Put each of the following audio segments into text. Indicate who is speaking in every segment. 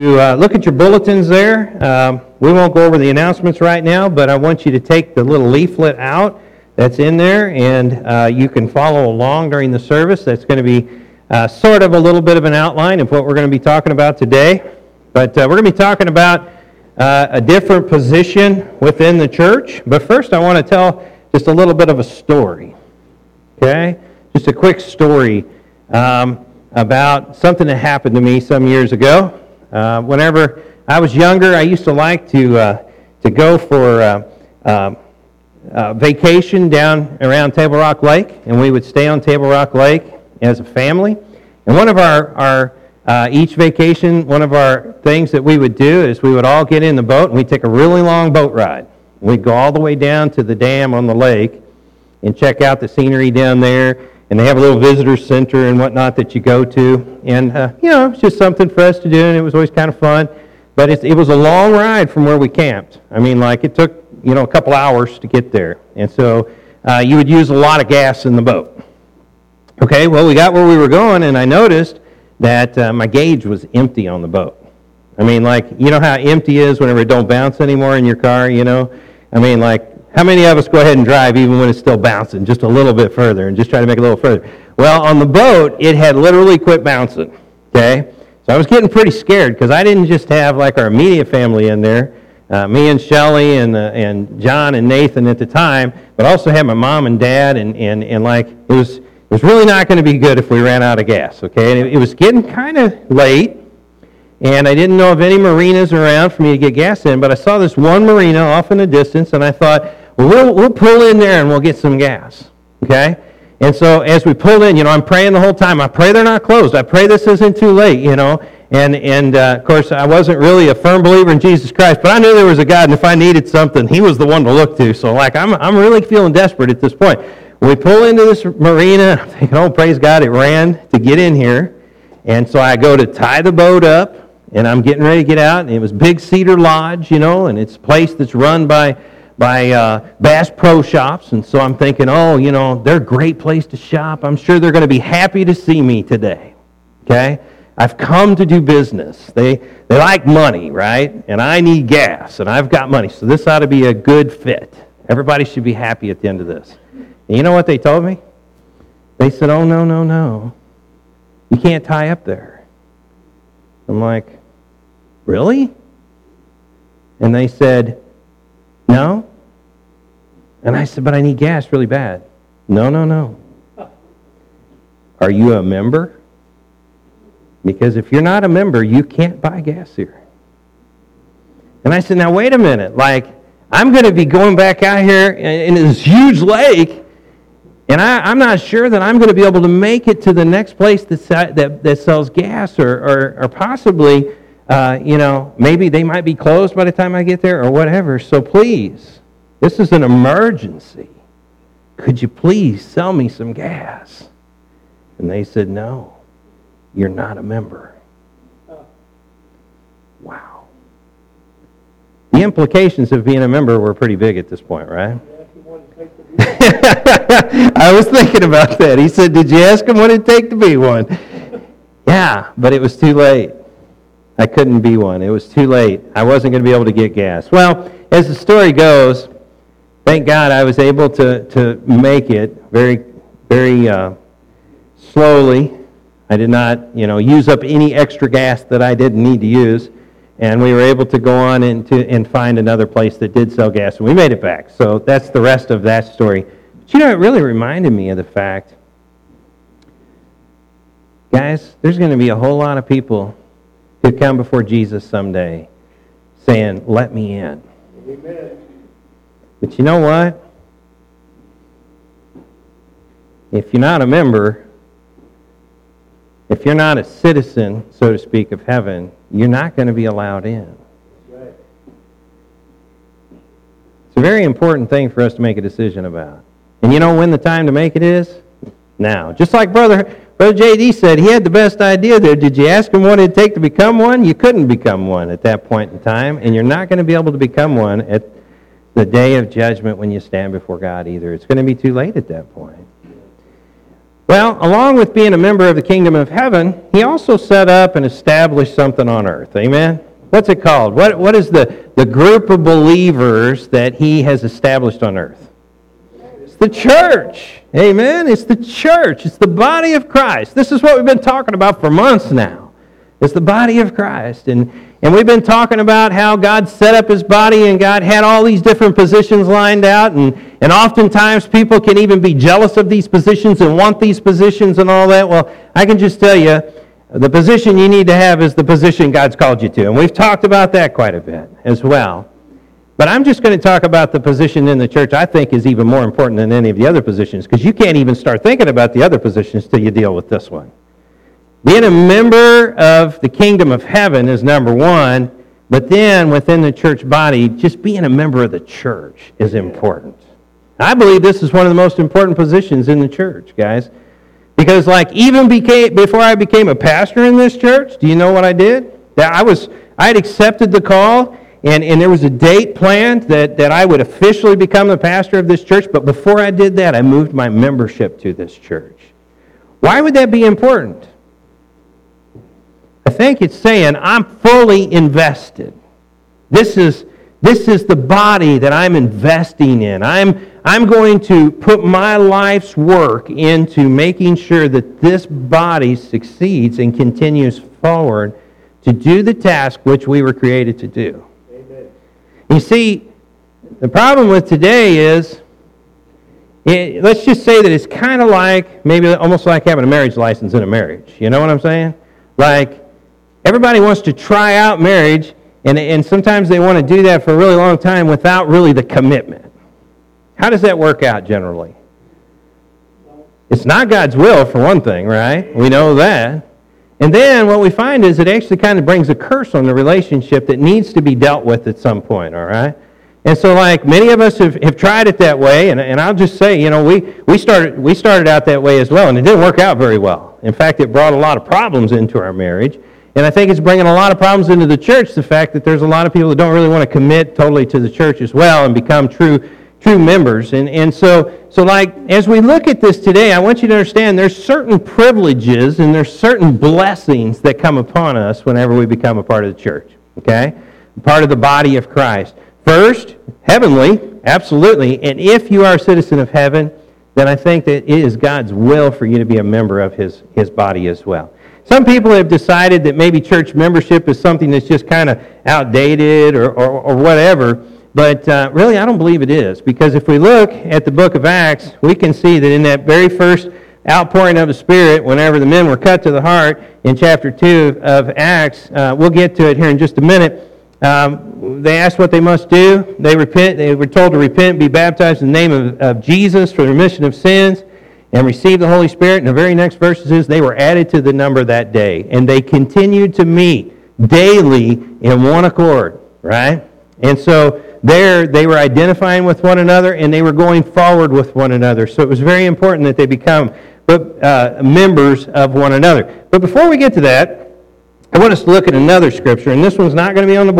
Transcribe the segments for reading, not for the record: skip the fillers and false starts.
Speaker 1: Look at your bulletins there. We won't go over the announcements right now, but I want you to take the little leaflet out that's in there, and you can follow along during the service. That's going to be sort of a little bit of an outline of what we're going to be talking about today. But we're going to be talking about a different position within the church. But first I want to tell just a little bit of a story. Okay? Just a quick story about something that happened to me some years ago. Whenever I was younger, I used to like to go for vacation down around Table Rock Lake, and we would stay on Table Rock Lake as a family. And one of our each vacation, one of our things that we would do is we would all get in the boat and we'd take a really long boat ride. We'd go all the way down to the dam on the lake and check out the scenery down there. And they have a little visitor center and whatnot that you go to. And, it's just something for us to do, and it was always kind of fun. But it was a long ride from where we camped. I mean, it took, a couple hours to get there. And so you would use a lot of gas in the boat. Okay, well, we got where we were going, and I noticed that my gauge was empty on the boat. I mean, you know how empty is whenever it don't bounce anymore in your car, I mean, how many of us go ahead and drive even when it's still bouncing just a little bit further and just try to make it a little further? Well, on the boat, it had literally quit bouncing, okay? So I was getting pretty scared because I didn't just have our immediate family in there, me and Shelley and John and Nathan at the time, but also had my mom and dad, and it was really not going to be good if we ran out of gas, okay? And it was getting kind of late, and I didn't know of any marinas around for me to get gas in, but I saw this one marina off in the distance, and I thought, well, we'll pull in there and we'll get some gas, okay? And so as we pulled in, I'm praying the whole time. I pray they're not closed. I pray this isn't too late, And of course, I wasn't really a firm believer in Jesus Christ, but I knew there was a God, and if I needed something, He was the one to look to. So, I'm really feeling desperate at this point. We pull into this marina. I'm thinking, oh, praise God, it ran to get in here. And so I go to tie the boat up, and I'm getting ready to get out. And it was Big Cedar Lodge, and it's a place that's run by Bass Pro Shops. And so I'm thinking, they're a great place to shop. I'm sure they're going to be happy to see me today. Okay? I've come to do business. They like money, right? And I need gas, and I've got money. So this ought to be a good fit. Everybody should be happy at the end of this. And you know what they told me? They said, oh, no. You can't tie up there. I'm like, really? And they said, no. And I said, but I need gas really bad. No. Are you a member? Because if you're not a member, you can't buy gas here. And I said, now wait a minute. I'm going to be going back out here in this huge lake, and I'm not sure that I'm going to be able to make it to the next place that sells gas, or possibly, maybe they might be closed by the time I get there or whatever. So please, this is an emergency. Could you please sell me some gas? And they said, no, you're not a member. Wow. The implications of being a member were pretty big at this point, right? I was thinking about that. He said, did you ask him what it'd take to be one? Yeah, but it was too late. I couldn't be one. It was too late. I wasn't going to be able to get gas. Well, as the story goes, thank God I was able to make it very, very slowly. I did not, use up any extra gas that I didn't need to use. And we were able to go on and find another place that did sell gas. And we made it back. So that's the rest of that story. But it really reminded me of the fact, guys, there's going to be a whole lot of people who come before Jesus someday saying, let me in. Amen. But you know what? If you're not a member, if you're not a citizen, so to speak, of heaven, you're not going to be allowed in. That's right. It's a very important thing for us to make a decision about. And you know when the time to make it is? Now. Just like Brother J.D. said, he had the best idea there. Did you ask him what it'd take to become one? You couldn't become one at that point in time, and you're not going to be able to become one at the day of judgment when you stand before God either. It's going to be too late at that point. Well, along with being a member of the kingdom of heaven, he also set up and established something on earth. Amen? What's it called? What is the group of believers that he has established on earth? It's the church. Amen? It's the church. It's the body of Christ. This is what we've been talking about for months now. It's the body of Christ. And we've been talking about how God set up his body and God had all these different positions lined out. And oftentimes people can even be jealous of these positions and want these positions and all that. Well, I can just tell you, the position you need to have is the position God's called you to. And we've talked about that quite a bit as well. But I'm just going to talk about the position in the church I think is even more important than any of the other positions, because you can't even start thinking about the other positions till you deal with this one. Being a member of the kingdom of heaven is number one, but then within the church body, just being a member of the church is important. I believe this is one of the most important positions in the church, guys. Because even before I became a pastor in this church, do you know what I did? I had accepted the call, and there was a date planned that I would officially become the pastor of this church, but before I did that, I moved my membership to this church. Why would that be important? I think it's saying I'm fully invested. This is the body that I'm investing in. I'm going to put my life's work into making sure that this body succeeds and continues forward to do the task which we were created to do. Amen. You see, the problem with today is, let's just say that it's kind of like, maybe almost like having a marriage license in a marriage. You know what I'm saying? Like, everybody wants to try out marriage, and sometimes they want to do that for a really long time without really the commitment. How does that work out generally? It's not God's will, for one thing, right? We know that. And then what we find is it actually kind of brings a curse on the relationship that needs to be dealt with at some point, all right? And so many of us have tried it that way, and I'll just say, we started out that way as well, and it didn't work out very well. In fact, it brought a lot of problems into our marriage. And I think it's bringing a lot of problems into the church, the fact that there's a lot of people that don't really want to commit totally to the church as well and become true members. And so as we look at this today, I want you to understand there's certain privileges and there's certain blessings that come upon us whenever we become a part of the church, okay? Part of the body of Christ. First, heavenly, absolutely. And if you are a citizen of heaven, then I think that it is God's will for you to be a member of his body as well. Some people have decided that maybe church membership is something that's just kind of outdated or whatever, but really I don't believe it is, because if we look at the book of Acts, we can see that in that very first outpouring of the Spirit, whenever the men were cut to the heart in chapter 2 of Acts, we'll get to it here in just a minute, they asked what they must do. They were told to repent, be baptized in the name of Jesus for the remission of sins, and receive the Holy Spirit. And the very next verse is, they were added to the number that day. And they continued to meet daily in one accord, right? And so there they were identifying with one another, and they were going forward with one another. So it was very important that they become members of one another. But before we get to that, I want us to look at another scripture, and this one's not going to be on the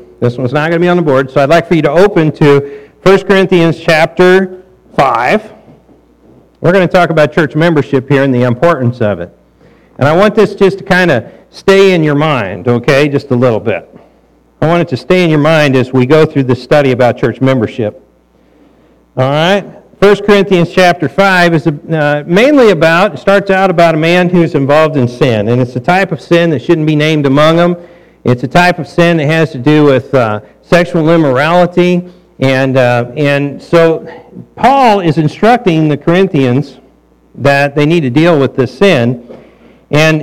Speaker 1: board. So I'd like for you to open to 1 Corinthians chapter 5. We're going to talk about church membership here and the importance of it. And I want this just to kind of stay in your mind, okay, just a little bit. I want it to stay in your mind as we go through this study about church membership. All right? 1 Corinthians chapter 5 is starts out about a man who's involved in sin. And it's a type of sin that shouldn't be named among them. It's a type of sin that has to do with sexual immorality. And so Paul is instructing the Corinthians that they need to deal with this sin, and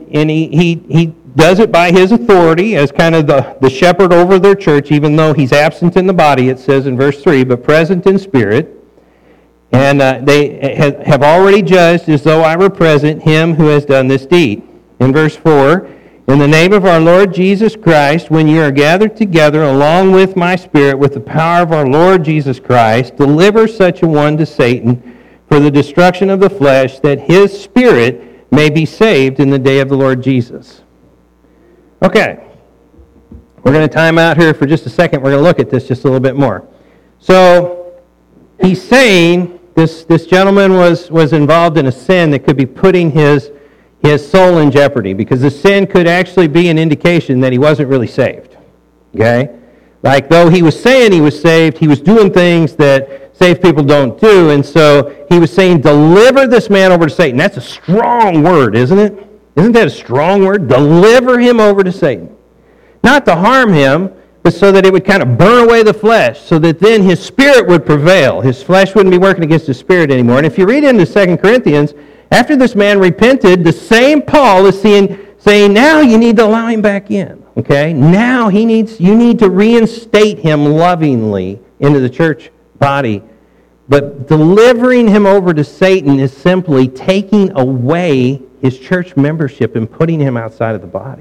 Speaker 1: he does it by his authority as kind of the shepherd over their church, even though he's absent in the body, it says in verse 3, but present in spirit. And they have already judged, as though I were present, him who has done this deed. In verse 4, in the name of our Lord Jesus Christ, when you are gathered together along with my Spirit, with the power of our Lord Jesus Christ, deliver such a one to Satan for the destruction of the flesh, that his spirit may be saved in the day of the Lord Jesus. Okay, we're going to time out here for just a second. We're going to look at this just a little bit more. So, he's saying this gentleman was involved in a sin that could be putting his soul in jeopardy, because the sin could actually be an indication that he wasn't really saved. Okay? Like, though he was saying he was saved, he was doing things that saved people don't do, and so he was saying, deliver this man over to Satan. That's a strong word, isn't it? Isn't that a strong word? Deliver him over to Satan. Not to harm him, but so that it would kind of burn away the flesh, so that then his spirit would prevail. His flesh wouldn't be working against his spirit anymore. And if you read into 2 Corinthians, after this man repented, the same Paul is saying, now you need to allow him back in. Okay? Now you need to reinstate him lovingly into the church body. But delivering him over to Satan is simply taking away his church membership and putting him outside of the body.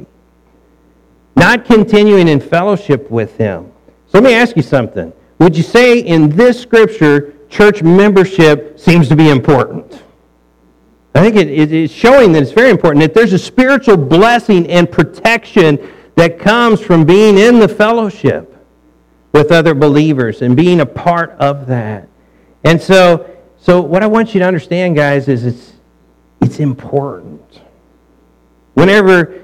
Speaker 1: Not continuing in fellowship with him. So let me ask you something. Would you say in this scripture, church membership seems to be important? I think it is showing that it's very important, that there's a spiritual blessing and protection that comes from being in the fellowship with other believers and being a part of that. And so what I want you to understand, guys, is it's important. Whenever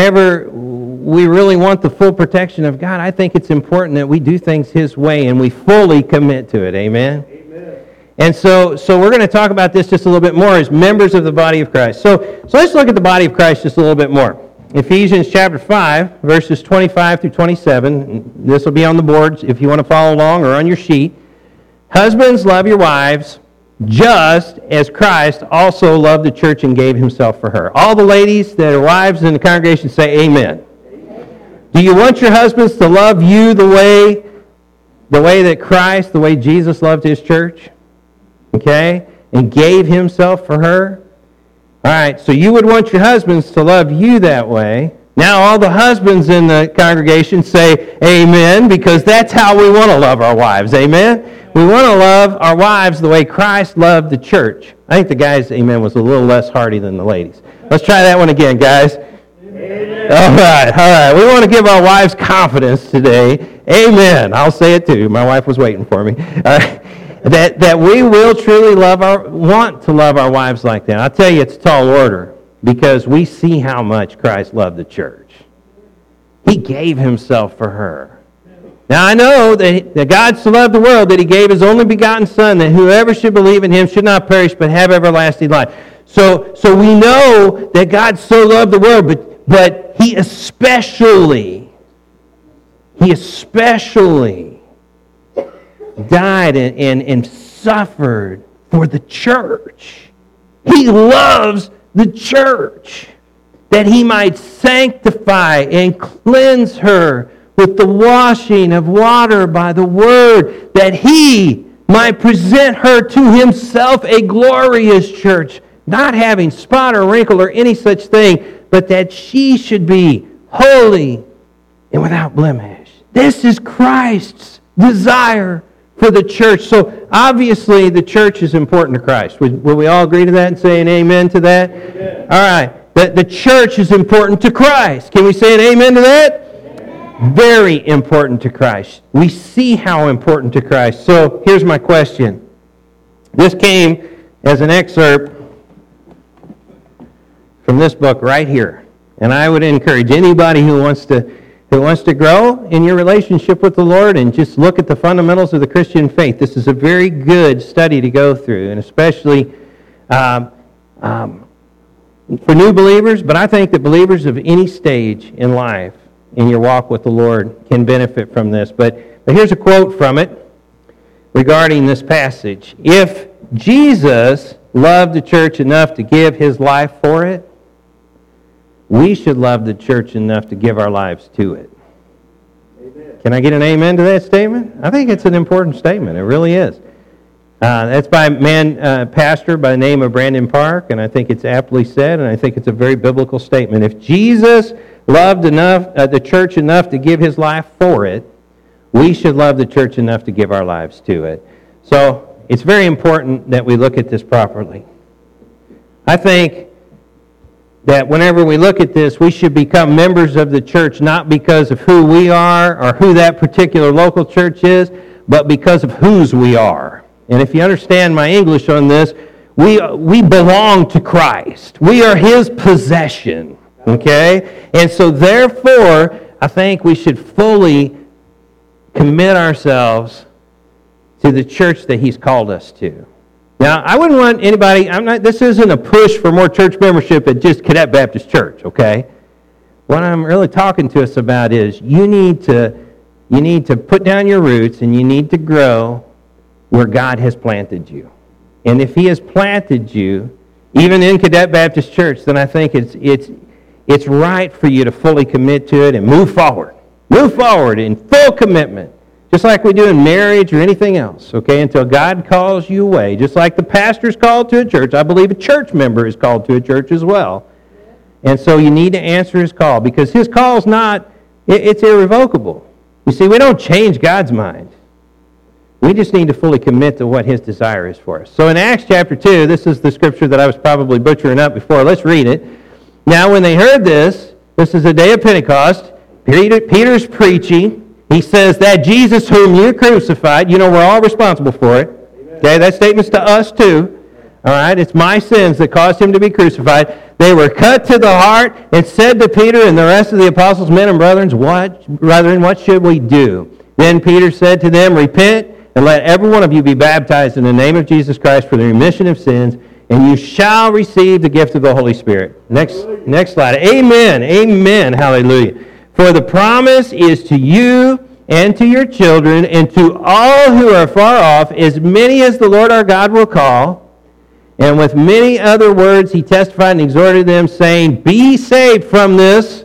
Speaker 1: we really want the full protection of God, I think it's important that we do things His way and we fully commit to it. Amen? Amen. And so we're going to talk about this just a little bit more as members of the body of Christ. So let's look at the body of Christ just a little bit more. Ephesians chapter 5, verses 25 through 27. This will be on the boards if you want to follow along, or on your sheet. Husbands, love your wives, just as Christ also loved the church and gave Himself for her. All the ladies that are wives in the congregation say amen. Amen. Do you want your husbands to love you the way that Christ, the way Jesus loved His church? Okay? And gave Himself for her? All right, so you would want your husbands to love you that way. Now all the husbands in the congregation say amen, because that's how we want to love our wives. Amen? We want to love our wives the way Christ loved the church. I think the guys' amen was a little less hearty than the ladies. Let's try that one again, guys. Amen. All right. We want to give our wives confidence today. Amen. I'll say it too. My wife was waiting for me. All right. That we will truly want to love our wives like that. I'll tell you, it's a tall order, because we see how much Christ loved the church. He gave Himself for her. Now I know that God so loved the world that He gave His only begotten Son, that whoever should believe in Him should not perish but have everlasting life. So we know that God so loved the world, but He especially died and suffered for the church. He loves the church, that He might sanctify and cleanse her with the washing of water by the Word, that He might present her to Himself a glorious church, not having spot or wrinkle or any such thing, but that she should be holy and without blemish. This is Christ's desire for the church. So obviously the church is important to Christ. Will we all agree to that and say an amen to that? Amen. All right. The church is important to Christ. Can we say an amen to that? Amen. Very important to Christ. We see how important to Christ. So here's my question. This came as an excerpt from this book right here. And I would encourage anybody who wants to grow in your relationship with the Lord and just look at the fundamentals of the Christian faith. This is a very good study to go through, and especially for new believers, but I think that believers of any stage in life, in your walk with the Lord, can benefit from this. But here's a quote from it regarding this passage. If Jesus loved the church enough to give His life for it, we should love the church enough to give our lives to it. Amen. Can I get an amen to that statement? I think it's an important statement. It really is. That's by a pastor by the name of Brandon Park, and I think it's aptly said, and I think it's a very biblical statement. If Jesus loved the church enough to give His life for it, we should love the church enough to give our lives to it. So it's very important that we look at this properly. I think that whenever we look at this, we should become members of the church not because of who we are or who that particular local church is, but because of whose we are. And if you understand my English on this, we belong to Christ. We are His possession. Okay? And so therefore, I think we should fully commit ourselves to the church that He's called us to. Now, I wouldn't want anybody, this isn't a push for more church membership at just Cadet Baptist Church, okay? What I'm really talking to us about is you need to put down your roots and you need to grow where God has planted you. And if He has planted you, even in Cadet Baptist Church, then I think it's right for you to fully commit to it and move forward. Move forward in full commitment, just like we do in marriage or anything else, okay, until God calls you away. Just like the pastor's called to a church, I believe a church member is called to a church as well. And so you need to answer His call, because His call is it's irrevocable. You see, we don't change God's mind. We just need to fully commit to what His desire is for us. So in Acts chapter 2, this is the scripture that I was probably butchering up before. Let's read it. Now when they heard this is the day of Pentecost, Peter's preaching. He says, that Jesus whom you crucified, we're all responsible for it. Amen. Okay, that statement's to us too. All right, it's my sins that caused Him to be crucified. They were cut to the heart and said to Peter and the rest of the apostles, men and brethren, what should we do? Then Peter said to them, repent and let every one of you be baptized in the name of Jesus Christ for the remission of sins, and you shall receive the gift of the Holy Spirit. Next slide. Amen. Amen. Hallelujah. For the promise is to you and to your children and to all who are far off, as many as the Lord our God will call. And with many other words he testified and exhorted them, saying, be saved from this,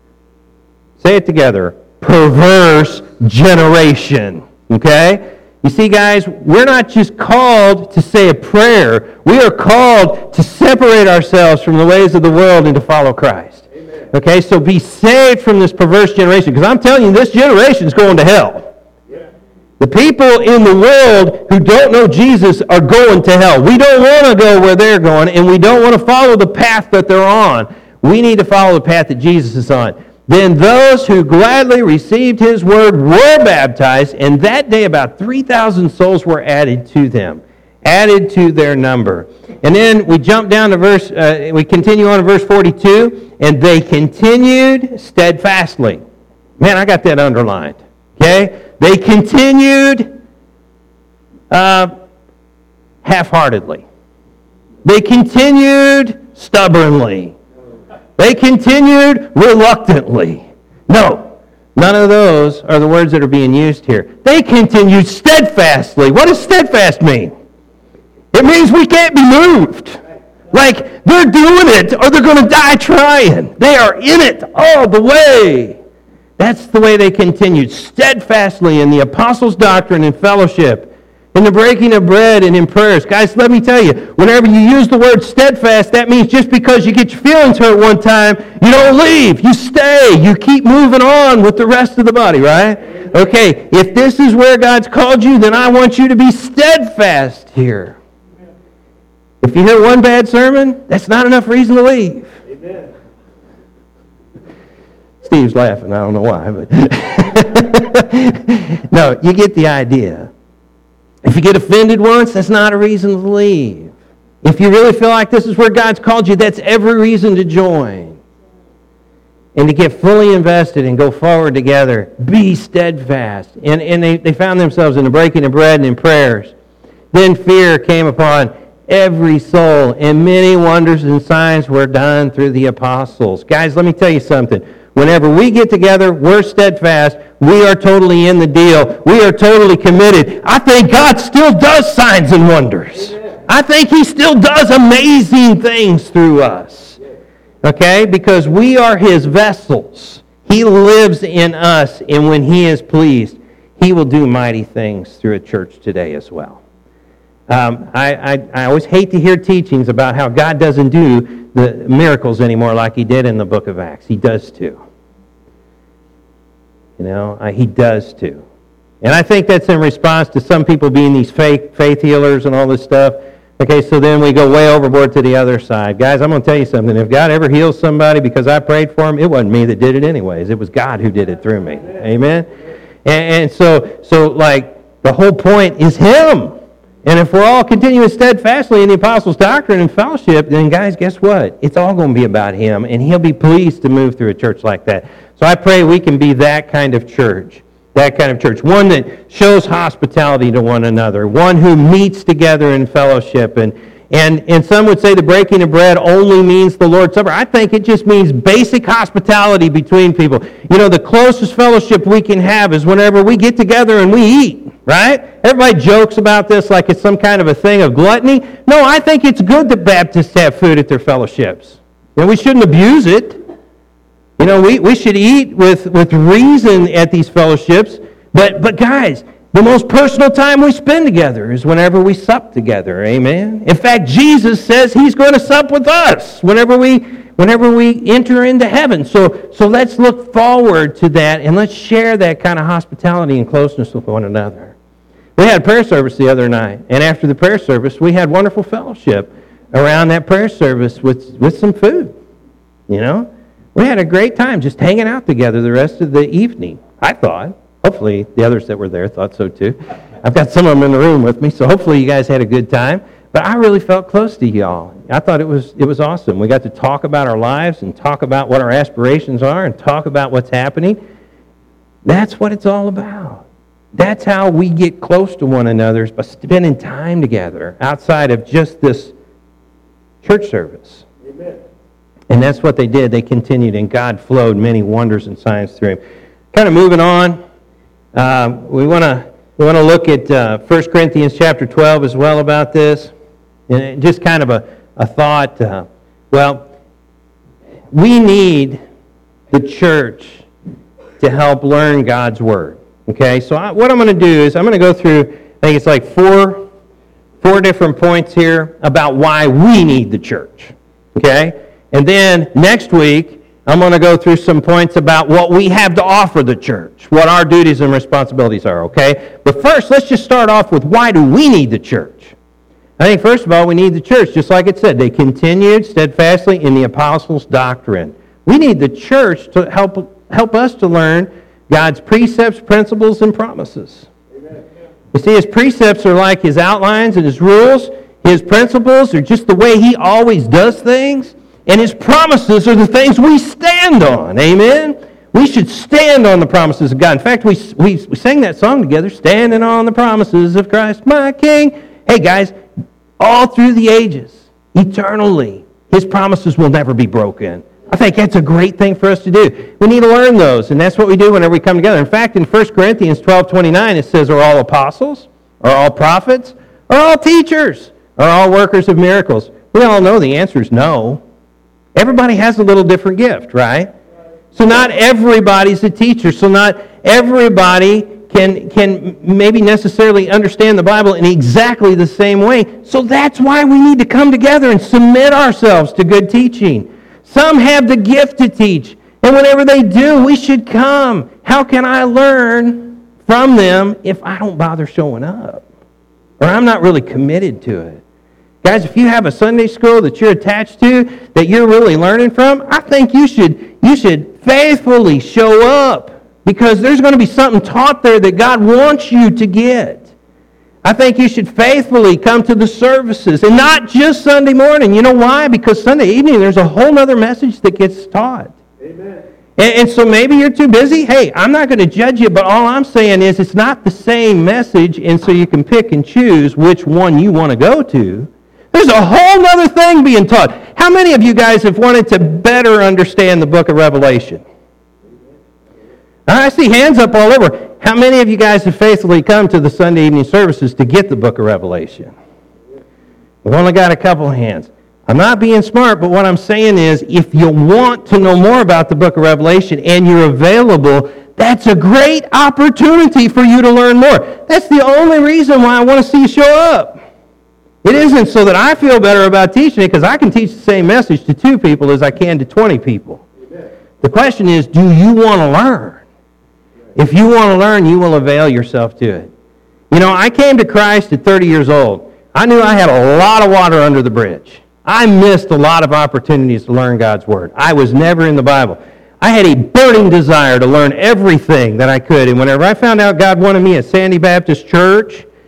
Speaker 1: say it together, perverse generation. Okay? You see, guys, we're not just called to say a prayer. We are called to separate ourselves from the ways of the world and to follow Christ. Okay, so be saved from this perverse generation. Because I'm telling you, this generation is going to hell. Yeah. The people in the world who don't know Jesus are going to hell. We don't want to go where they're going, and we don't want to follow the path that they're on. We need to follow the path that Jesus is on. Then those who gladly received His word were baptized, and that day about 3,000 souls were added to them, added to their number. And then we jump down to we continue on to verse 42. And they continued steadfastly. Man, I got that underlined. Okay? They continued half-heartedly. They continued stubbornly. They continued reluctantly. No, none of those are the words that are being used here. They continued steadfastly. What does steadfast mean? It means we can't be moved. Like, they're doing it or they're going to die trying. They are in it all the way. That's the way they continued, steadfastly in the apostles' doctrine and fellowship, in the breaking of bread and in prayers. Guys, let me tell you, whenever you use the word steadfast, that means just because you get your feelings hurt one time, you don't leave. You stay. You keep moving on with the rest of the body, right? Okay, if this is where God's called you, then I want you to be steadfast here. If you hear one bad sermon, that's not enough reason to leave. Amen. Steve's laughing. I don't know why, but no, you get the idea. If you get offended once, that's not a reason to leave. If you really feel like this is where God's called you, that's every reason to join. And to get fully invested and go forward together. Be steadfast. And they found themselves in the breaking of bread and in prayers. Then fear came upon every soul, and many wonders and signs were done through the apostles. Guys, let me tell you something. Whenever we get together, we're steadfast. We are totally in the deal. We are totally committed. I think God still does signs and wonders. Amen. I think He still does amazing things through us. Okay? Because we are His vessels. He lives in us, and when He is pleased, He will do mighty things through a church today as well. I always hate to hear teachings about how God doesn't do the miracles anymore like He did in the book of Acts. He does too. He does too. And I think that's in response to some people being these fake faith healers and all this stuff. Okay, so then we go way overboard to the other side. Guys, I'm going to tell you something. If God ever heals somebody because I prayed for him, it wasn't me that did it anyways. It was God who did it through me. Amen? And so like, the whole point is Him. And if we're all continuing steadfastly in the apostles' doctrine and fellowship, then guys, guess what? It's all going to be about him, and he'll be pleased to move through a church like that. So I pray we can be that kind of church. That kind of church. One that shows hospitality to one another. One who meets together in fellowship. And some would say the breaking of bread only means the Lord's Supper. I think it just means basic hospitality between people. You know, the closest fellowship we can have is whenever we get together and we eat, right? Everybody jokes about this like it's some kind of a thing of gluttony. No, I think it's good that Baptists have food at their fellowships. And we shouldn't abuse it. You know, we should eat with reason at these fellowships. But guys, the most personal time we spend together is whenever we sup together. Amen? In fact, Jesus says he's going to sup with us whenever we enter into heaven. So let's look forward to that, and let's share that kind of hospitality and closeness with one another. We had a prayer service the other night, and after the prayer service, we had wonderful fellowship around that prayer service with some food. You know? We had a great time just hanging out together the rest of the evening, I thought. Hopefully the others that were there thought so too. I've got some of them in the room with me, so hopefully you guys had a good time. But I really felt close to y'all. I thought it was awesome. We got to talk about our lives and talk about what our aspirations are and talk about what's happening. That's what it's all about. That's how we get close to one another, is by spending time together outside of just this church service. Amen. And that's what they did. They continued, and God flowed many wonders and signs through him. Kind of moving on, we want to look at 1 Corinthians chapter 12 as well about this. And just kind of a thought. We need the church to help learn God's Word. Okay, so what I'm going to do is I'm going to go through, I think it's like four different points here about why we need the church. Okay? And then next week, I'm going to go through some points about what we have to offer the church, what our duties and responsibilities are, okay? But first, let's just start off with why do we need the church? I think, first of all, we need the church, just like it said. They continued steadfastly in the apostles' doctrine. We need the church to help us to learn God's precepts, principles, and promises. Amen. You see, his precepts are like his outlines and his rules. His principles are just the way he always does things. And his promises are the things we stand on. Amen? We should stand on the promises of God. In fact, we sang that song together, Standing on the Promises of Christ, my King. Hey, guys, all through the ages, eternally, his promises will never be broken. I think that's a great thing for us to do. We need to learn those, and that's what we do whenever we come together. In fact, in 1 Corinthians 12:29, it says, are all apostles? Are all prophets? Are all teachers? Are all workers of miracles? We all know the answer is no. Everybody has a little different gift, right? So not everybody's a teacher. So not everybody can maybe necessarily understand the Bible in exactly the same way. So that's why we need to come together and submit ourselves to good teaching. Some have the gift to teach. And whenever they do, we should come. How can I learn from them if I don't bother showing up? Or I'm not really committed to it? Guys, if you have a Sunday school that you're attached to, that you're really learning from, I think you should faithfully show up, because there's going to be something taught there that God wants you to get. I think you should faithfully come to the services, and not just Sunday morning. You know why? Because Sunday evening, there's a whole other message that gets taught. Amen. And so maybe you're too busy. Hey, I'm not going to judge you, but all I'm saying is it's not the same message, and so you can pick and choose which one you want to go to. There's a whole other thing being taught. How many of you guys have wanted to better understand the book of Revelation? I see hands up all over. How many of you guys have faithfully come to the Sunday evening services to get the book of Revelation? We've only got a couple of hands. I'm not being smart, but what I'm saying is, if you want to know more about the book of Revelation and you're available, that's a great opportunity for you to learn more. That's the only reason why I want to see you show up. It isn't so that I feel better about teaching it, because I can teach the same message to 2 people as I can to 20 people. The question is, do you want to learn? If you want to learn, you will avail yourself to it. You know, I came to Christ at 30 years old. I knew I had a lot of water under the bridge. I missed a lot of opportunities to learn God's Word. I was never in the Bible. I had a burning desire to learn everything that I could. And whenever I found out God wanted me at Sandy Baptist Church,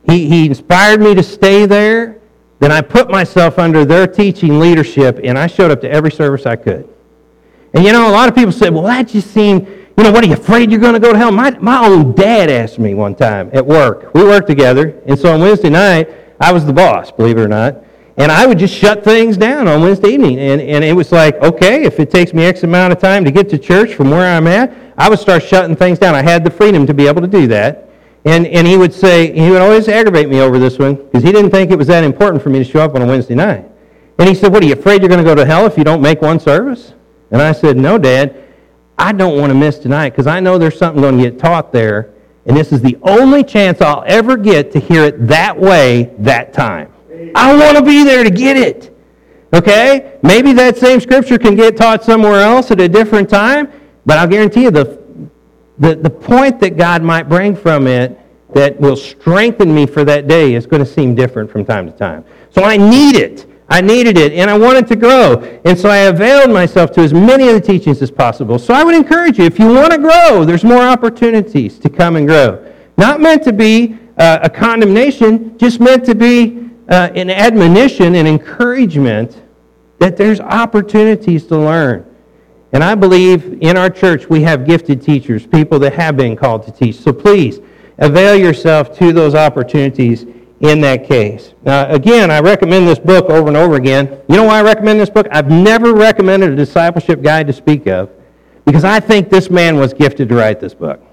Speaker 1: he inspired me to stay there. Then I put myself under their teaching leadership, and I showed up to every service I could. And a lot of people said, well, that just seemed, what are you afraid you're going to go to hell? My own dad asked me one time at work. We worked together, and so on Wednesday night, I was the boss, believe it or not. And I would just shut things down on Wednesday evening. And it was like, okay, if it takes me X amount of time to get to church from where I'm at, I would start shutting things down. I had the freedom to be able to do that. And he would say, he would always aggravate me over this one, because he didn't think it was that important for me to show up on a Wednesday night. And he said, what, are you afraid you're going to go to hell if you don't make one service? And I said, no, Dad, I don't want to miss tonight, because I know there's something going to get taught there, and this is the only chance I'll ever get to hear it that way, that time. I want to be there to get it. Okay? Maybe that same scripture can get taught somewhere else at a different time, but I'll guarantee you the point that God might bring from it that will strengthen me for that day is going to seem different from time to time. So I need it. I needed it, and I wanted to grow. And so I availed myself to as many of the teachings as possible. So I would encourage you, if you want to grow, there's more opportunities to come and grow. Not meant to be a condemnation, just meant to be an admonition and encouragement that there's opportunities to learn. And I believe in our church we have gifted teachers, people that have been called to teach. So please, avail yourself to those opportunities in that case. Now, again, I recommend this book over and over again. You know why I recommend this book? I've never recommended a discipleship guide to speak of, because I think this man was gifted to write this book.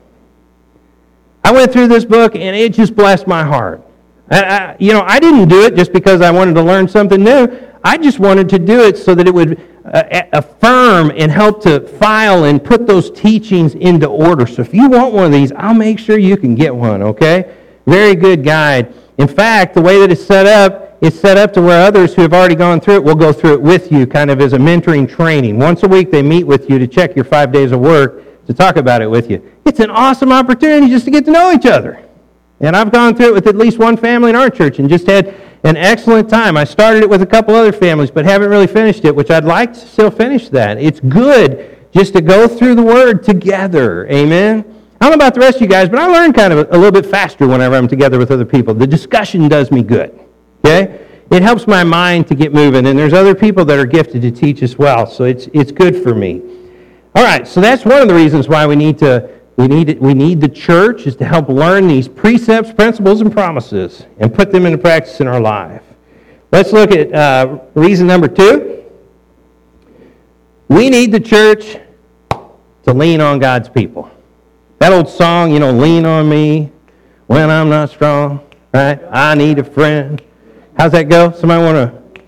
Speaker 1: I went through this book, and it just blessed my heart. I didn't do it just because I wanted to learn something new. I just wanted to do it so that it would affirm and help to file and put those teachings into order. So if you want one of these, I'll make sure you can get one, okay? Very good guide. In fact, the way that it's set up to where others who have already gone through it will go through it with you, kind of as a mentoring training. Once a week they meet with you to check your 5 days of work, to talk about it with you. It's an awesome opportunity just to get to know each other. And I've gone through it with at least one family in our church and just had an excellent time. I started it with a couple other families, but haven't really finished it, which I'd like to still finish that. It's good just to go through the Word together. Amen? I don't know about the rest of you guys, but I learn kind of a little bit faster whenever I'm together with other people. The discussion does me good. Okay? It helps my mind to get moving, and there's other people that are gifted to teach as well, so it's good for me. All right, so that's one of the reasons why we need the church, is to help learn these precepts, principles, and promises and put them into practice in our life. Let's look at reason number 2. We need the church to lean on God's people. That old song, lean on me when I'm not strong, right? I need a friend. How's that go? Somebody want to?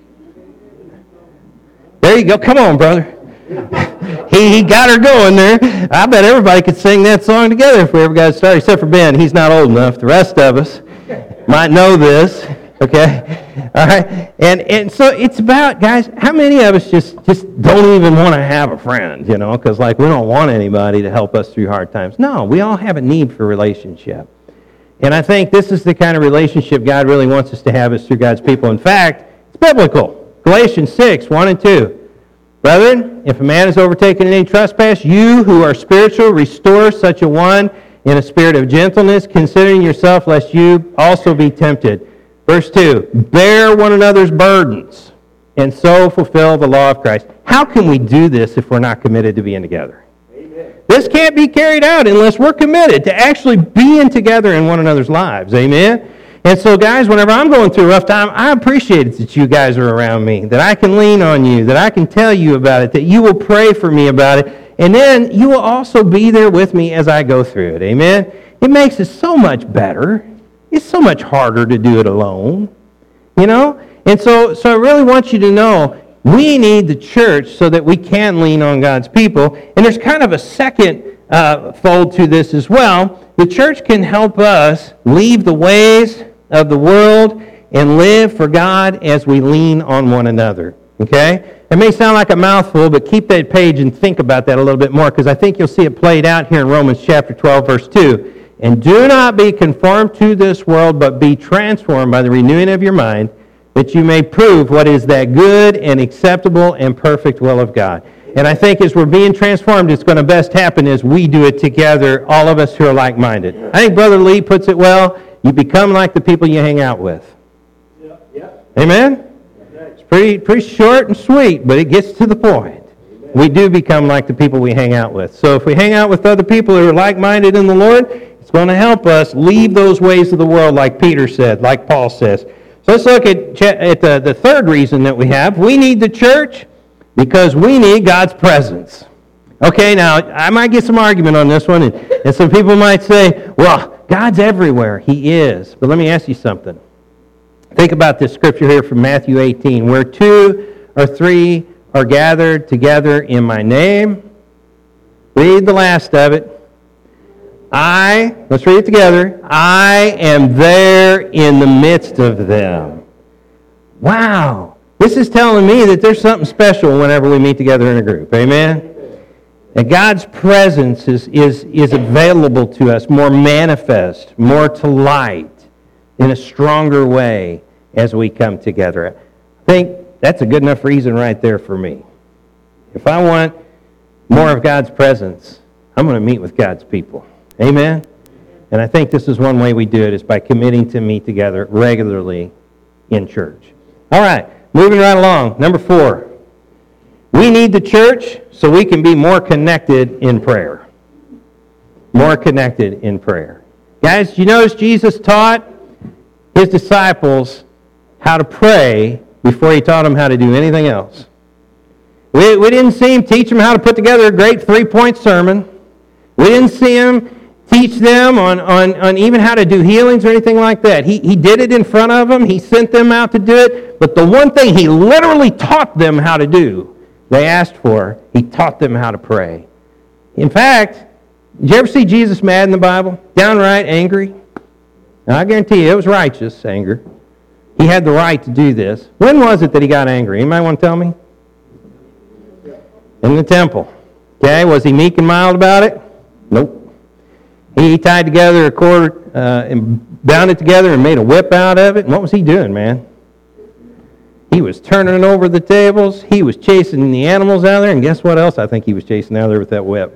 Speaker 1: There you go. Come on, brother. He got her going there. I bet everybody could sing that song together if we ever got started, except for Ben. He's not old enough. The rest of us might know this, okay? All right? And so it's about, guys, how many of us just don't even want to have a friend, because we don't want anybody to help us through hard times. No, we all have a need for relationship. And I think this is the kind of relationship God really wants us to have as through God's people. In fact, it's biblical. Galatians 6, 1 and 2. Brethren, if a man is overtaken in any trespass, you who are spiritual, restore such a one in a spirit of gentleness, considering yourself, lest you also be tempted. Verse 2, bear one another's burdens, and so fulfill the law of Christ. How can we do this if we're not committed to being together? Amen. This can't be carried out unless we're committed to actually being together in one another's lives. Amen? And so, guys, whenever I'm going through a rough time, I appreciate it that you guys are around me, that I can lean on you, that I can tell you about it, that you will pray for me about it, and then you will also be there with me as I go through it. Amen? It makes it so much better. It's so much harder to do it alone, And so I really want you to know we need the church so that we can lean on God's people. And there's kind of a second fold to this as well. The church can help us leave the ways of the world and live for God as we lean on one another. Okay? It may sound like a mouthful, but keep that page and think about that a little bit more, because I think you'll see it played out here in Romans chapter 12, verse 2. And do not be conformed to this world, but be transformed by the renewing of your mind, that you may prove what is that good and acceptable and perfect will of God. And I think as we're being transformed, it's going to best happen as we do it together, all of us who are like-minded. I think Brother Lee puts it well you become like the people you hang out with. Amen? It's pretty short and sweet, but it gets to the point. We do become like the people we hang out with. So if we hang out with other people who are like-minded in the Lord, it's going to help us leave those ways of the world, like Peter said, like Paul says. So let's look at the third reason that we have. We need the church because we need God's presence. Okay, now, I might get some argument on this one, and some people might say, well, God's everywhere. He is. But let me ask you something. Think about this scripture here from Matthew 18. Where 2 or 3 are gathered together in my name. Read the last of it. Let's read it together. I am there in the midst of them. Wow. This is telling me that there's something special whenever we meet together in a group. Amen? And God's presence is available to us, more manifest, more to light, in a stronger way as we come together. I think that's a good enough reason right there for me. If I want more of God's presence, I'm going to meet with God's people. Amen? And I think this is one way we do it, is by committing to meet together regularly in church. All right, moving right along. Number 4. We need the church so we can be more connected in prayer. More connected in prayer. Guys, you notice Jesus taught his disciples how to pray before he taught them how to do anything else. We didn't see him teach them how to put together a great 3-point sermon. We didn't see him teach them on even how to do healings or anything like that. He did it in front of them. He sent them out to do it. But the one thing he literally taught them how to do, they asked for, he taught them how to pray. In fact, did you ever see Jesus mad in the Bible? Downright angry? Now, I guarantee you, it was righteous anger. He had the right to do this. When was it that he got angry? Anybody want to tell me? In the temple. Okay, was he meek and mild about it? Nope. He tied together a cord and bound it together and made a whip out of it. And what was he doing, man? He was turning over the tables. He was chasing the animals out of there. And guess what else I think he was chasing out of there with that whip?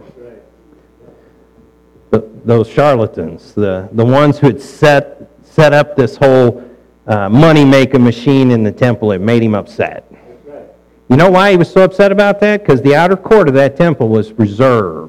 Speaker 1: Those charlatans, the ones who had set up this whole money-making machine in the temple. It made him upset. You know why he was so upset about that? Because the outer court of that temple was reserved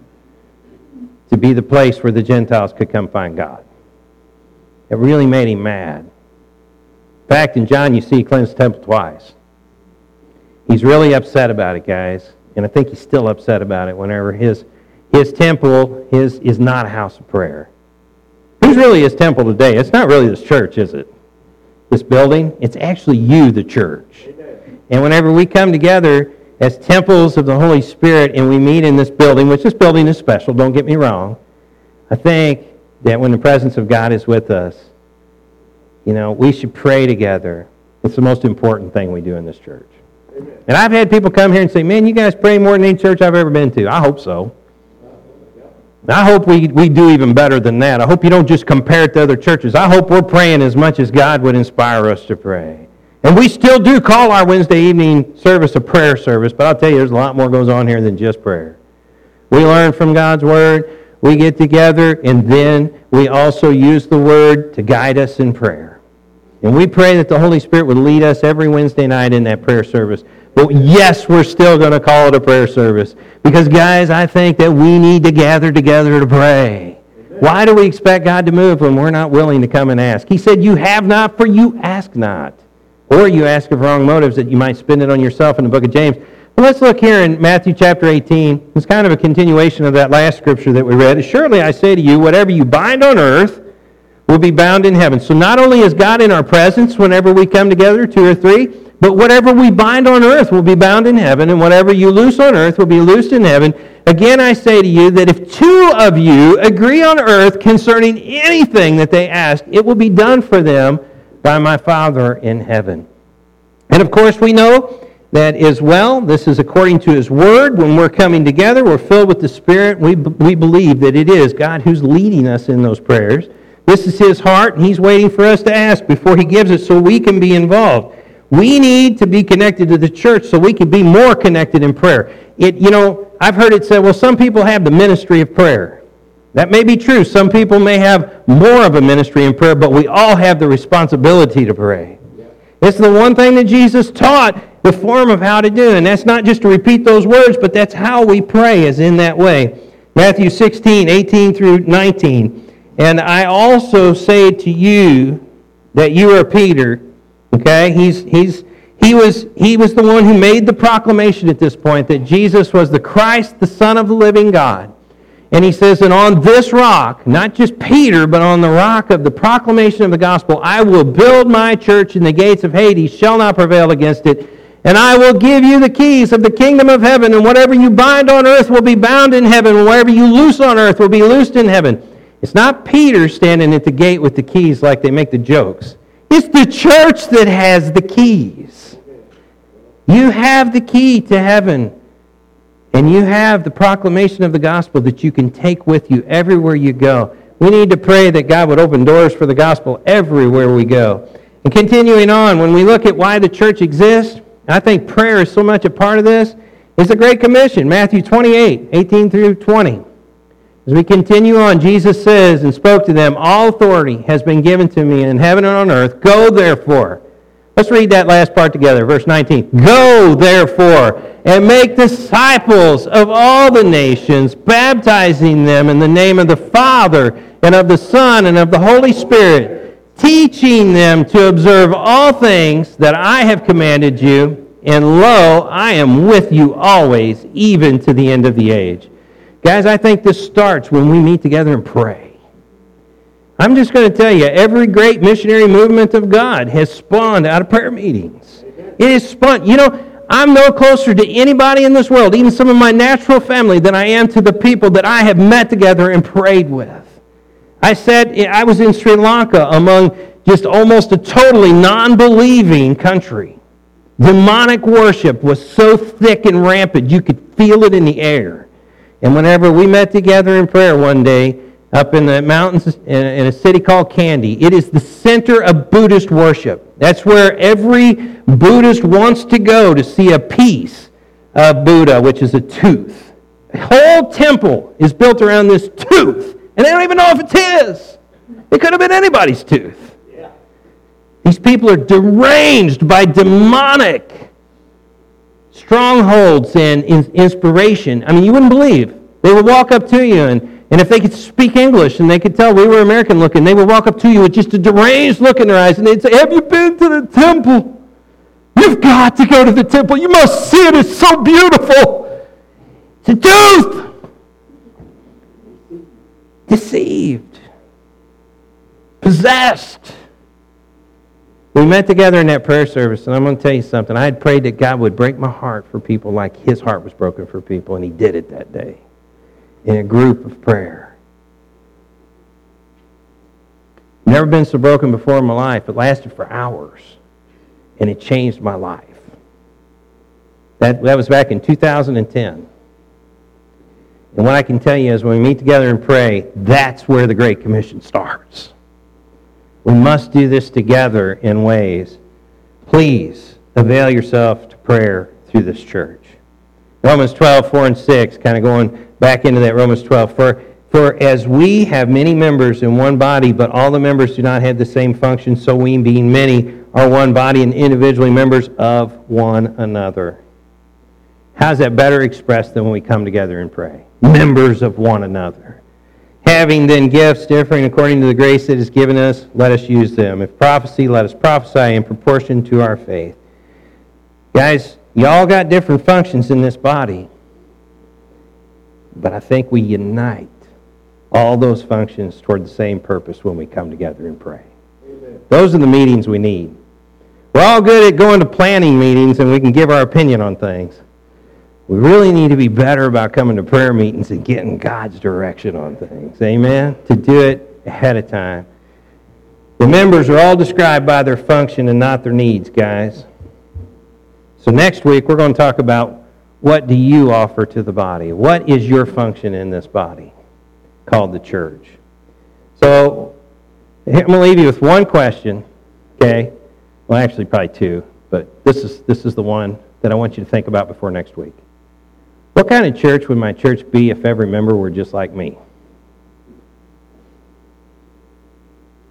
Speaker 1: to be the place where the Gentiles could come find God. It really made him mad. In fact, in John, you see he cleansed the temple twice. He's really upset about it, guys. And I think he's still upset about it whenever his temple is not a house of prayer. Who's really his temple today? It's not really this church, is it? This building? It's actually you, the church. And whenever we come together as temples of the Holy Spirit and we meet in this building, which this building is special, don't get me wrong, I think that when the presence of God is with us, we should pray together. It's the most important thing we do in this church. Amen. And I've had people come here and say, man, you guys pray more than any church I've ever been to. I hope so. I hope we do even better than that. I hope you don't just compare it to other churches. I hope we're praying as much as God would inspire us to pray. And we still do call our Wednesday evening service a prayer service, but I'll tell you, there's a lot more goes on here than just prayer. We learn from God's Word, we get together, and then we also use the Word to guide us in prayer. And we pray that the Holy Spirit would lead us every Wednesday night in that prayer service. But yes, we're still going to call it a prayer service. Because, guys, I think that we need to gather together to pray. Amen. Why do we expect God to move when we're not willing to come and ask? He said, you have not, for you ask not. Or you ask of wrong motives that you might spend it on yourself in the book of James. But let's look here in Matthew chapter 18. It's kind of a continuation of that last scripture that we read. Surely I say to you, whatever you bind on earth will be bound in heaven. So not only is God in our presence whenever we come together, 2 or 3, but whatever we bind on earth will be bound in heaven, and whatever you loose on earth will be loosed in heaven. Again, I say to you that if 2 of you agree on earth concerning anything that they ask, it will be done for them by my Father in heaven. And of course, we know that as well, this is according to His Word. When we're coming together, we're filled with the Spirit. We believe that it is God who's leading us in those prayers. This is His heart, and He's waiting for us to ask before He gives it so we can be involved. We need to be connected to the church so we can be more connected in prayer. I've heard it said, well, some people have the ministry of prayer. That may be true. Some people may have more of a ministry in prayer, but we all have the responsibility to pray. It's the one thing that Jesus taught, the form of how to do. And that's not just to repeat those words, but that's how we pray, is in that way. Matthew 16, 18 through 19. And I also say to you that you are Peter. Okay? He was the one who made the proclamation at this point that Jesus was the Christ, the Son of the living God. And he says, and on this rock, not just Peter, but on the rock of the proclamation of the gospel, I will build my church, and the gates of Hades shall not prevail against it. And I will give you the keys of the kingdom of heaven, and whatever you bind on earth will be bound in heaven, and whatever you loose on earth will be loosed in heaven. It's not Peter standing at the gate with the keys like they make the jokes. It's the church that has the keys. You have the key to heaven. And you have the proclamation of the gospel that you can take with you everywhere you go. We need to pray that God would open doors for the gospel everywhere we go. And continuing on, when we look at why the church exists, I think prayer is so much a part of this, is the Great Commission, Matthew 28, 18 through 20. As we continue on, Jesus says and spoke to them, all authority has been given to me in heaven and on earth. Go therefore. Let's read that last part together, verse 19. Go, therefore, and make disciples of all the nations, baptizing them in the name of the Father, and of the Son, and of the Holy Spirit, teaching them to observe all things that I have commanded you, and lo, I am with you always, even to the end of the age. Guys, I think this starts when we meet together and pray. I'm just going to tell you, every great missionary movement of God has spawned out of prayer meetings. It is spawned. You know, I'm no closer to anybody in this world, even some of my natural family, than I am to the people that I have met together and prayed with. I was in Sri Lanka among just almost a totally non-believing country. Demonic worship was so thick and rampant, you could feel it in the air. And whenever we met together in prayer one day, up in the mountains in a city called Kandy. It is the center of Buddhist worship. That's where every Buddhist wants to go to see a piece of Buddha, which is a tooth. The whole temple is built around this tooth, and they don't even know if it's his. It could have been anybody's tooth. Yeah. These people are deranged by demonic strongholds and inspiration. I mean, you wouldn't believe. They would walk up to you, and if they could speak English and they could tell we were American looking, they would walk up to you with just a deranged look in their eyes, and they'd say, have you been to the temple? You've got to go to the temple. You must see it. It's so beautiful. It's a tooth. Deceived. Possessed. We met together in that prayer service, and I'm going to tell you something. I had prayed that God would break my heart for people like his heart was broken for people, and he did it that day in a group of prayer. Never been so broken before in my life. It lasted for hours, and it changed my life. That was back in 2010. And what I can tell you is when we meet together and pray, that's where the Great Commission starts. We must do this together in ways. Please avail yourself to prayer through this church. Romans 12, 4 and 6, kind of going back into that Romans 12. For as we have many members in one body, but all the members do not have the same function, so we, being many, are one body and individually members of one another. How's that better expressed than when we come together and pray? Members of one another. Having then gifts differing according to the grace that is given us, let us use them. If prophecy, let us prophesy in proportion to our faith. Guys, you all got different functions in this body. But I think we unite all those functions toward the same purpose when we come together and pray. Amen. Those are the meetings we need. We're all good at going to planning meetings and we can give our opinion on things. We really need to be better about coming to prayer meetings and getting God's direction on things. Amen? To do it ahead of time. The members are all described by their function and not their needs, guys. So next week we're going to talk about what do you offer to the body? What is your function in this body called the church? So I'm going to leave you with one question, okay? Well, actually probably two, but this is the one that I want you to think about before next week. What kind of church would my church be if every member were just like me?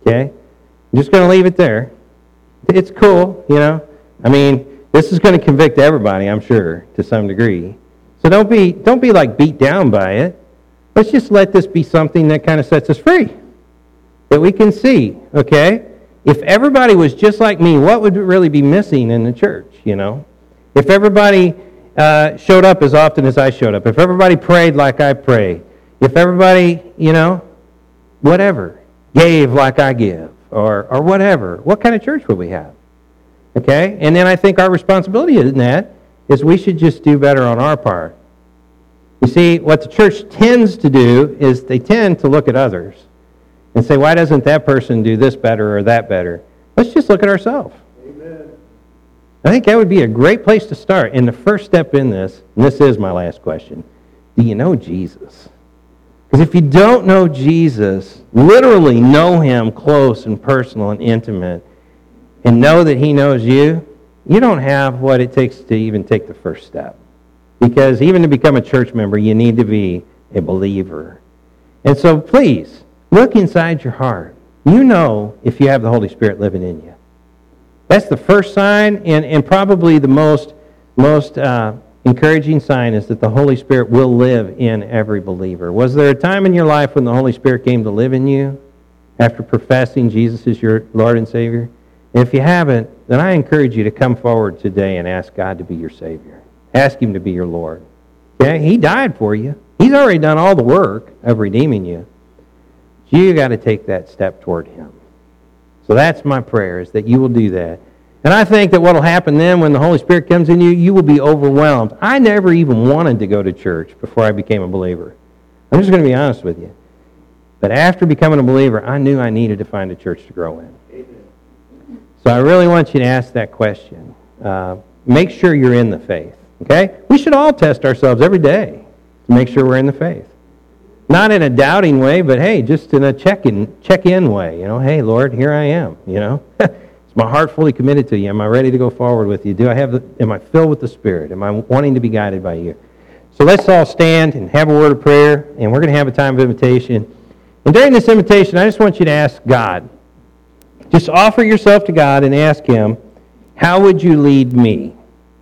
Speaker 1: Okay? I'm just going to leave it there. It's cool, you know. I mean, this is going to convict everybody, I'm sure, to some degree. So don't be like beat down by it. Let's just let this be something that kind of sets us free, that we can see, okay? If everybody was just like me, what would really be missing in the church, you know? If everybody showed up as often as I showed up, if everybody prayed like I prayed, if everybody, you know, whatever, gave like I give, or whatever, what kind of church would we have? Okay? And then I think our responsibility in that is we should just do better on our part. You see, what the church tends to do is they tend to look at others and say, why doesn't that person do this better or that better? Let's just look at ourselves. Amen. I think that would be a great place to start. And the first step in this, and this is my last question, do you know Jesus? Because if you don't know Jesus, literally know him close and personal and intimate, and know that he knows you, you don't have what it takes to even take the first step. Because even to become a church member, you need to be a believer. And so please, look inside your heart. You know if you have the Holy Spirit living in you. That's the first sign, and probably the most encouraging sign is that the Holy Spirit will live in every believer. Was there a time in your life when the Holy Spirit came to live in you after professing Jesus as your Lord and Savior? If you haven't, then I encourage you to come forward today and ask God to be your Savior. Ask him to be your Lord. Okay? He died for you. He's already done all the work of redeeming you. You got to take that step toward him. So that's my prayer, is that you will do that. And I think that what will happen then when the Holy Spirit comes in you, you will be overwhelmed. I never even wanted to go to church before I became a believer. I'm just going to be honest with you. But after becoming a believer, I knew I needed to find a church to grow in. So I really want you to ask that question. Make sure you're in the faith. Okay? We should all test ourselves every day to make sure we're in the faith. Not in a doubting way, but hey, just in a check-in way. You know, hey, Lord, here I am. You know, is my heart fully committed to you? Am I ready to go forward with you? Am I filled with the Spirit? Am I wanting to be guided by you? So let's all stand and have a word of prayer, and we're going to have a time of invitation. And during this invitation, I just want you to ask God. Just offer yourself to God and ask him, how would you lead me?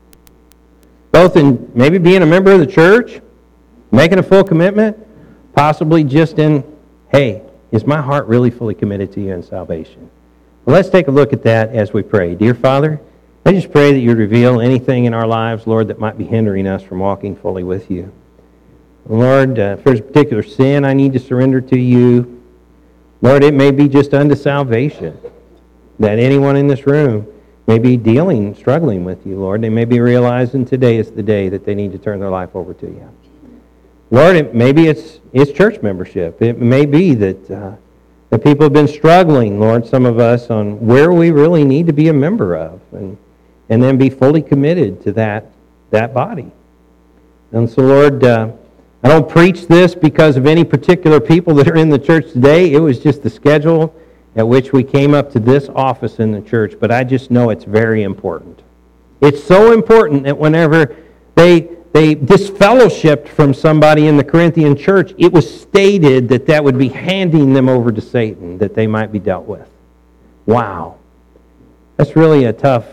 Speaker 1: Both in maybe being a member of the church, making a full commitment, possibly just in, hey, is my heart really fully committed to you in salvation? Well, let's take a look at that as we pray. Dear Father, I just pray that you reveal anything in our lives, Lord, that might be hindering us from walking fully with you. Lord, if there's a particular sin I need to surrender to you, Lord, it may be just unto salvation, that anyone in this room may be struggling with you, Lord. They may be realizing today is the day that they need to turn their life over to you. Lord, maybe it's church membership. It may be that the people have been struggling, Lord, some of us, on where we really need to be a member of, and then be fully committed to that body. And so, Lord, I don't preach this because of any particular people that are in the church today. It was just the schedule at which we came up to this office in the church, but I just know it's very important. It's so important that whenever they disfellowshipped from somebody in the Corinthian church, it was stated that would be handing them over to Satan, that they might be dealt with. Wow. That's really a tough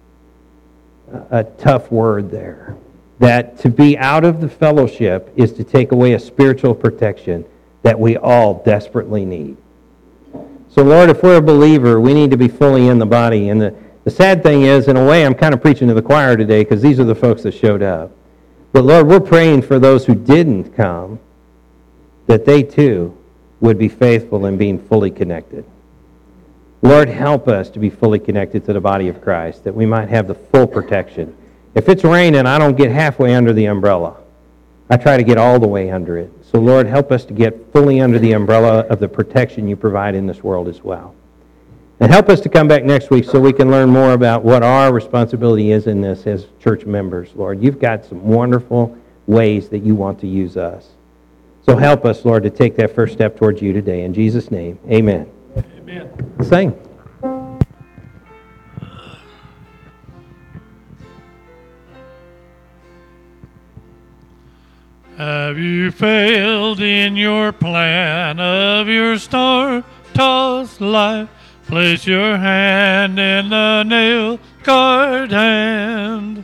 Speaker 1: word there. That to be out of the fellowship is to take away a spiritual protection that we all desperately need. So, Lord, if we're a believer, we need to be fully in the body. And the sad thing is, in a way, I'm kind of preaching to the choir today because these are the folks that showed up. But, Lord, we're praying for those who didn't come, that they, too, would be faithful in being fully connected. Lord, help us to be fully connected to the body of Christ, that we might have the full protection. If it's raining, I don't get halfway under the umbrella. I try to get all the way under it. So, Lord, help us to get fully under the umbrella of the protection you provide in this world as well. And help us to come back next week so we can learn more about what our responsibility is in this as church members, Lord. You've got some wonderful ways that you want to use us. So help us, Lord, to take that first step towards you today. In Jesus' name, amen.
Speaker 2: Amen.
Speaker 1: Sing.
Speaker 2: Have you failed in your plan of your star tossed life, place your hand in the nail-scarred hand.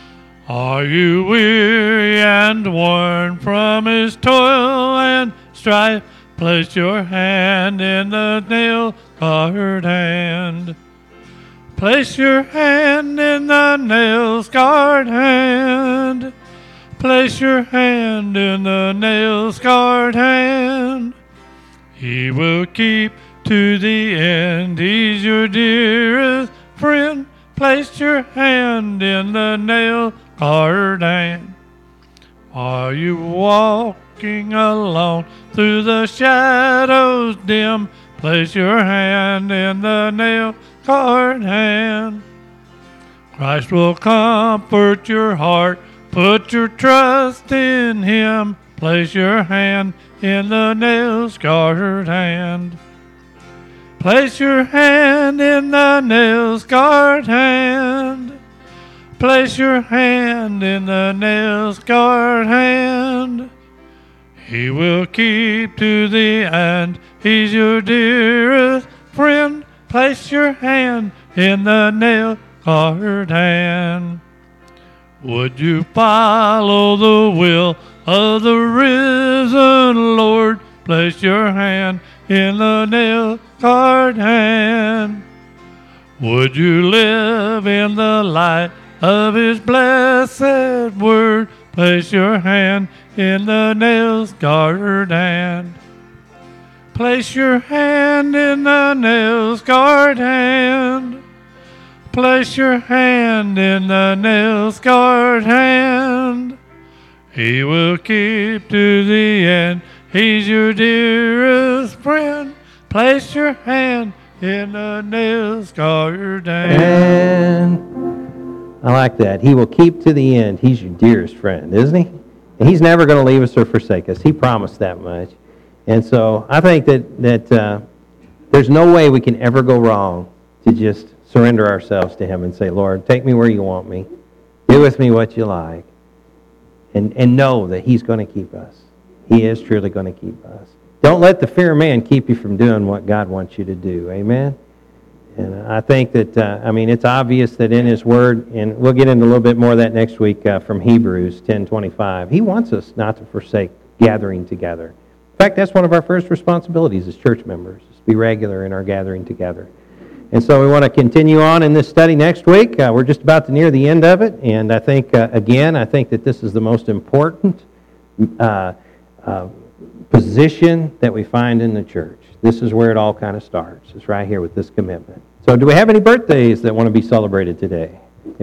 Speaker 2: Are you weary and worn from his toil and strife? Place your hand in the nail-scarred hand. Place your hand in the nail-scarred hand. Place your hand in the nail-scarred hand. He will keep to the end. He's your dearest friend. Place your hand in the nail-scarred hand. Are you walking alone through the shadows dim? Place your hand in the nail-scarred hand. Christ will comfort your heart. Put your trust in him. Place your hand in the nail-scarred hand. Place your hand in the nail-scarred hand. Place your hand in the nail-scarred hand. He will keep to the end. He's your dearest friend. Place your hand in the nail-scarred hand. Would you follow the will of the risen Lord? Place your hand in the nail-scarred hand. Would you live in the light of his blessed word? Place your hand in the nail-scarred hand. Place your hand in the nail-scarred hand. Place your hand in the nail-scarred hand. He will keep to the end. He's your dearest friend. Place your hand in the nail-scarred hand.
Speaker 1: I like that. He will keep to the end. He's your dearest friend, isn't he? And he's never going to leave us or forsake us. He promised that much. And so I think that there's no way we can ever go wrong to just surrender ourselves to him and say, Lord, take me where you want me. Do with me what you like. And know that he's going to keep us. He is truly going to keep us. Don't let the fear of man keep you from doing what God wants you to do. Amen? And I think that, it's obvious that in his word, and we'll get into a little bit more of that next week from Hebrews 10:25, he wants us not to forsake gathering together. In fact, that's one of our first responsibilities as church members, is to be regular in our gathering together. And so we want to continue on in this study next week. We're just about to near the end of it, and I think, I think that this is the most important position that we find in the church. This is where it all kind of starts. It's right here with this commitment. So do we have any birthdays that want to be celebrated today?